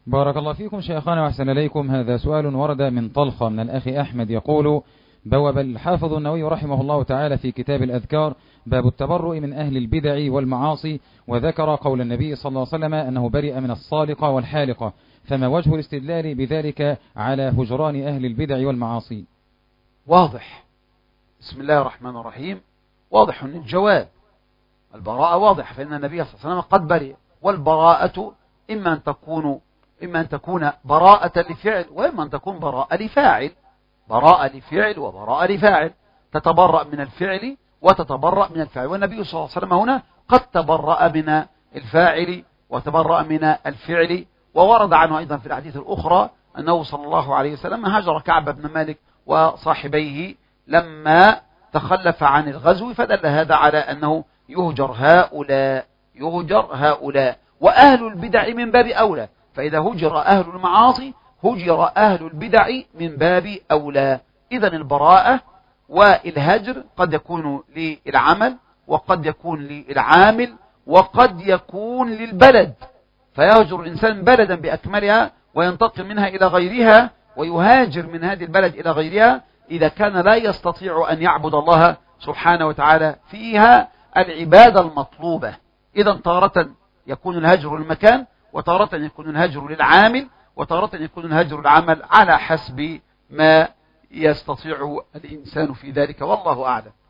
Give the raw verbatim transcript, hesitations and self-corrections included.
بارك الله فيكم شيخنا وأحسن إليكم. هذا سؤال ورد من طلخة من الأخ أحمد يقول: بوب الحافظ النووي رحمه الله تعالى في كتاب الأذكار باب التبرؤ من أهل البدع والمعاصي، وذكر قول النبي صلى الله عليه وسلم أنه برئ من الصالقة والحالقة، فما وجه الاستدلال بذلك على هجران أهل البدع والمعاصي؟ واضح، بسم الله الرحمن الرحيم، واضح الجواب. البراءة واضح، فإن النبي صلى الله عليه وسلم قد برئ، والبراءة إما أن تكون إما أن تكون براءة لفعل، وإما أن تكون براءة لفاعل. براءة لفعل وبراءة لفاعل، تتبرأ من الفعل وتتبرأ من الفاعل، والنبي صلى الله عليه وسلم هنا قد تبرأ من الفاعل وتبرأ من الفعل. وورد عنه أيضا في الحديث الأخرى أنه صلى الله عليه وسلم هاجر كعب بن مالك وصاحبيه لما تخلف عن الغزو، فدل هذا على أنه يهجر هؤلاء يهجر هؤلاء وأهل البدع من باب أولى. فإذا هجر أهل المعاصي هجر أهل البدع من باب أولى. إذن البراءة والهجر قد يكون للعمل، وقد يكون للعامل، وقد يكون للبلد، فيهجر الإنسان بلدا بأكملها وينتقل منها إلى غيرها، ويهاجر من هذه البلد إلى غيرها إذا كان لا يستطيع أن يعبد الله سبحانه وتعالى فيها العبادة المطلوبة. إذن تارة يكون الهجر للمكان، وتارة يكون الهجر للعامل، وتارة يكون الهجر العمل، على حسب ما يستطيع الإنسان في ذلك، والله أعلم.